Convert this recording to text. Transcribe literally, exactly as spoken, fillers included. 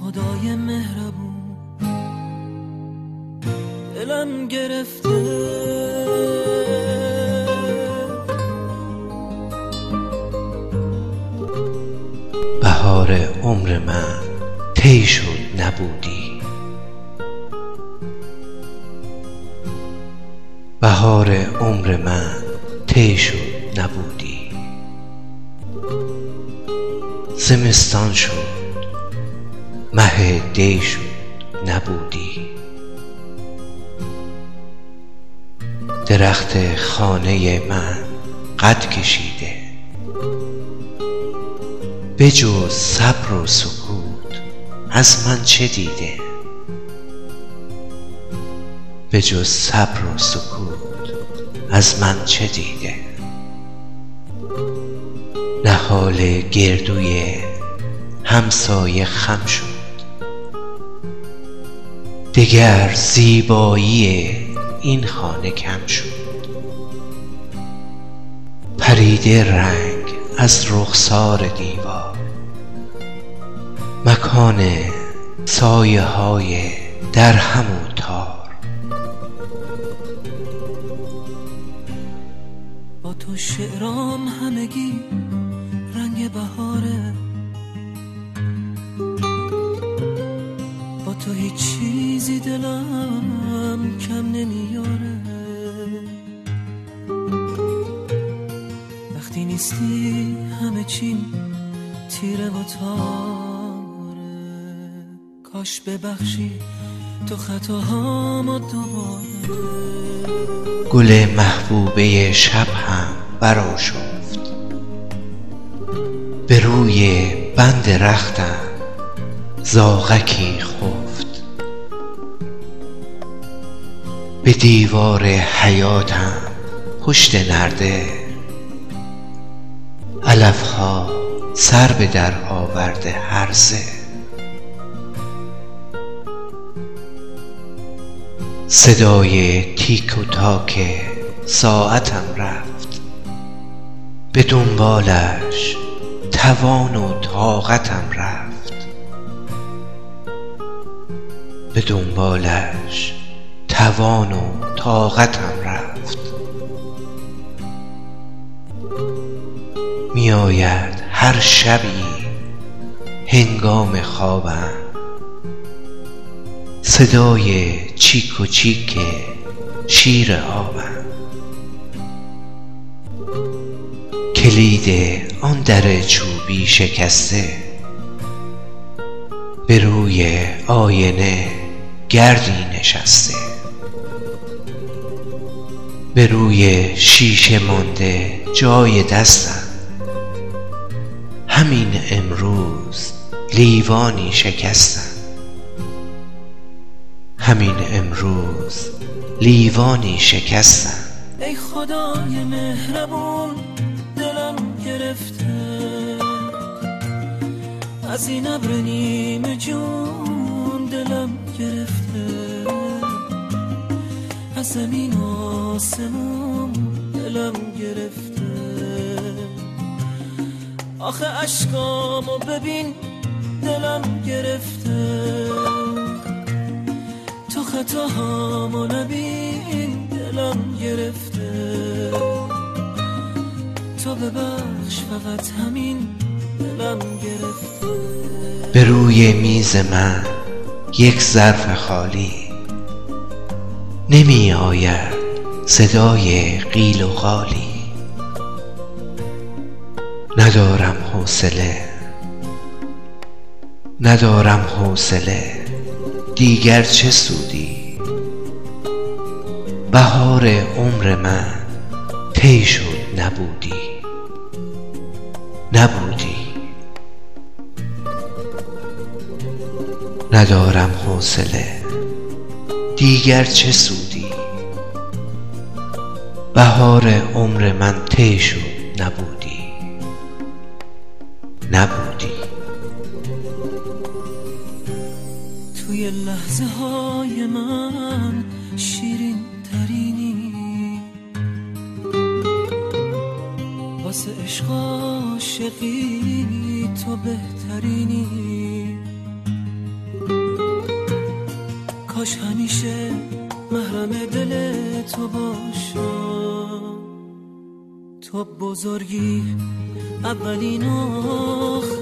خدای مهربون دلم گرفته. بهار عمر من طی شد نبودی، بهار عمر من طی شد نبودی. زمستان شد مه دی شد نبودی. درخت خانه من قد کشیده، به جز صبر و سکوت از من چه دیده؟ به جز صبر و سکوت از من چه دیده؟ نهال گردوی همسایه خم شد، دگر زیبایی این خانه کم شد. پریده رنگ از رخسار دیوار، مکان سایه های در همون تار. با تو شعرام همگی رنگ بهاره، با تو هیچ چیزی دلم کم نمیاره. وقتی نیستی همه چیم تیره و تاره. کاش ببخشی تو خطاهامو دوباره. گل محبوبه شب هم برآشفت، به روی بند رختم زاغکی خفت. به دیوار حیاتم پشت نرده، علفها سر به در آورده هرزه. صدای تیک و تاک ساعتم رفت، به دنبالش توان و طاقتم رفت. به دنبالش توان و طاقتم رفت. می آید هر شبی هنگام خوابم، صدای چیک و چیک شیر آبم. کلید آن در چوبی شکسته، به روی آینه گردی نشسته. به روی شیشه مانده جای دستم، همین امروز لیوانی شکستم. همین امروز لیوانی شکستم. ای خدای مهربون دلم گرفته، از این ابر نیمه جون دلم گرفته. از زمین و آسمون دلم گرفته. آخه اشکامو ببین دلم گرفته. تو خطاهامو نبین دلم گرفته. تو ببخش فقط همین دلم گرفته. به روی میز من یک ظرف خالی، نمی آید صدای قیل و قالی. ندارم حوصله، ندارم حوصله، دیگر چه سودی؟ بهار عمر من طی شد نبودی، نبودی. ندارم حوصله، دیگر چه سودی؟ بهار عمر من طی شد نبودی، نبودی. توی لحظه های من شیرین ترینی، واسه عشق عاشقی تو بهترینی. باش همیشه محرم دل تو باشم. تو بزرگی اولین و